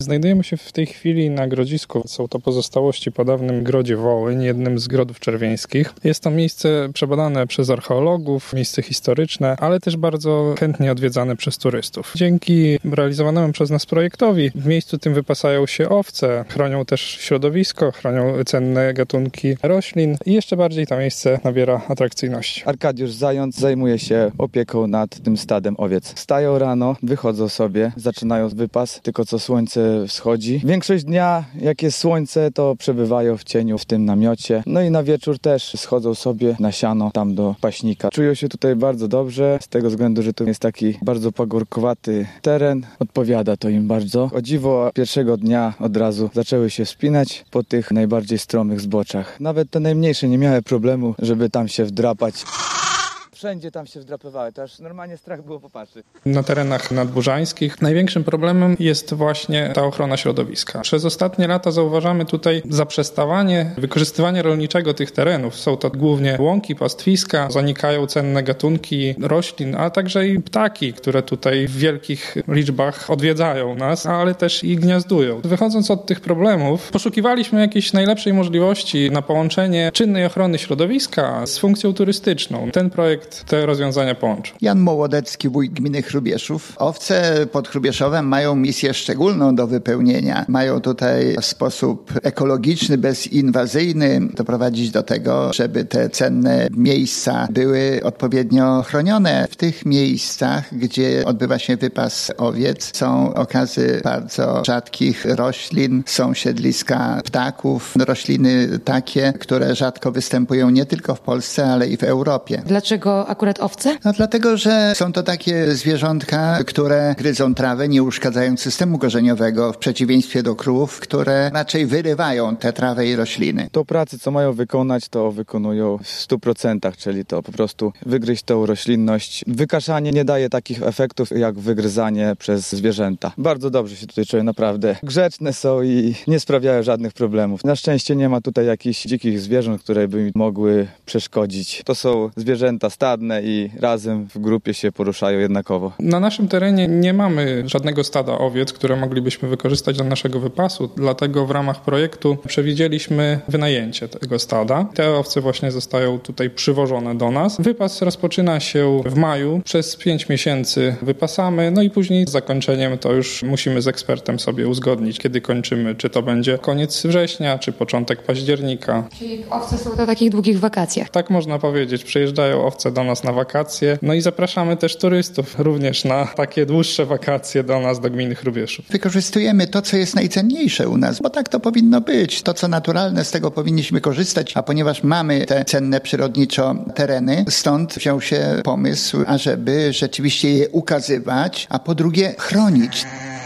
Znajdujemy się w tej chwili na grodzisku. Są to pozostałości po dawnym grodzie Wołyń, jednym z grodów czerwieńskich. Jest to miejsce przebadane przez archeologów, miejsce historyczne, ale też bardzo chętnie odwiedzane przez turystów. Dzięki realizowanemu przez nas projektowi w miejscu tym wypasają się owce, chronią też środowisko, chronią cenne gatunki roślin i jeszcze bardziej to miejsce nabiera atrakcyjności. Arkadiusz Zając zajmuje się opieką nad tym stadem owiec. Wstają rano, wychodzą sobie, zaczynają wypas, tylko co słońce wschodzi. Większość dnia, jak jest słońce, to przebywają w cieniu w tym namiocie. No i na wieczór też schodzą sobie na siano tam do paśnika. Czują się tutaj bardzo dobrze, z tego względu, że tu jest taki bardzo pagórkowaty teren. Odpowiada to im bardzo. O dziwo, pierwszego dnia od razu zaczęły się wspinać po tych najbardziej stromych zboczach. Nawet te najmniejsze nie miały problemu, żeby tam się wdrapać. Wszędzie tam się wdrapywały, to aż normalnie strach było popatrzeć. Na terenach nadburzańskich największym problemem jest właśnie ta ochrona środowiska. Przez ostatnie lata zauważamy tutaj zaprzestawanie wykorzystywania rolniczego tych terenów. Są to głównie łąki, pastwiska, zanikają cenne gatunki roślin, a także i ptaki, które tutaj w wielkich liczbach odwiedzają nas, ale też i gniazdują. Wychodząc od tych problemów, poszukiwaliśmy jakiejś najlepszej możliwości na połączenie czynnej ochrony środowiska z funkcją turystyczną. Ten projekt te rozwiązania połączy. Jan Mołodecki, wójt gminy Hrubieszów. Owce pod Hrubieszowem mają misję szczególną do wypełnienia. Mają tutaj w sposób ekologiczny, bezinwazyjny doprowadzić do tego, żeby te cenne miejsca były odpowiednio chronione. W tych miejscach, gdzie odbywa się wypas owiec, są okazy bardzo rzadkich roślin, są siedliska ptaków, rośliny takie, które rzadko występują nie tylko w Polsce, ale i w Europie. Dlaczego akurat owce? No dlatego, że są to takie zwierzątka, które gryzą trawę, nie uszkadzając systemu korzeniowego, w przeciwieństwie do krów, które raczej wyrywają tę trawę i rośliny. To pracy, co mają wykonać, to wykonują w 100%, czyli to po prostu wygryźć tą roślinność. Wykaszanie nie daje takich efektów, jak wygryzanie przez zwierzęta. Bardzo dobrze się tutaj czuję, naprawdę. Grzeczne są i nie sprawiają żadnych problemów. Na szczęście nie ma tutaj jakichś dzikich zwierząt, które by mi mogły przeszkodzić. To są zwierzęta stadne i razem w grupie się poruszają jednakowo. Na naszym terenie nie mamy żadnego stada owiec, które moglibyśmy wykorzystać do naszego wypasu, dlatego w ramach projektu przewidzieliśmy wynajęcie tego stada. Te owce właśnie zostają tutaj przywożone do nas. Wypas rozpoczyna się w maju, przez 5 miesięcy wypasamy, no i później z zakończeniem to już musimy z ekspertem sobie uzgodnić, kiedy kończymy, czy to będzie koniec września, czy początek października. Czyli owce są na takich długich wakacjach. Tak można powiedzieć, przyjeżdżają owce do nas na wakacje, no i zapraszamy też turystów również na takie dłuższe wakacje do nas, do gminy Hrubieszów. Wykorzystujemy to, co jest najcenniejsze u nas, bo tak to powinno być. To, co naturalne, z tego powinniśmy korzystać, a ponieważ mamy te cenne przyrodniczo tereny, stąd wziął się pomysł, ażeby rzeczywiście je ukazywać, a po drugie chronić.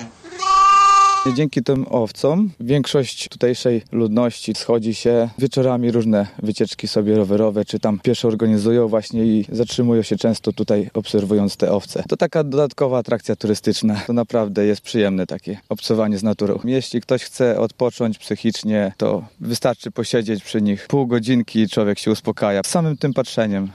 Dzięki tym owcom większość tutejszej ludności schodzi się wieczorami, różne wycieczki sobie rowerowe, czy tam pieszo organizują właśnie i zatrzymują się często tutaj, obserwując te owce. To taka dodatkowa atrakcja turystyczna. To naprawdę jest przyjemne takie obcowanie z naturą. Jeśli ktoś chce odpocząć psychicznie, to wystarczy posiedzieć przy nich pół godzinki i człowiek się uspokaja samym tym patrzeniem.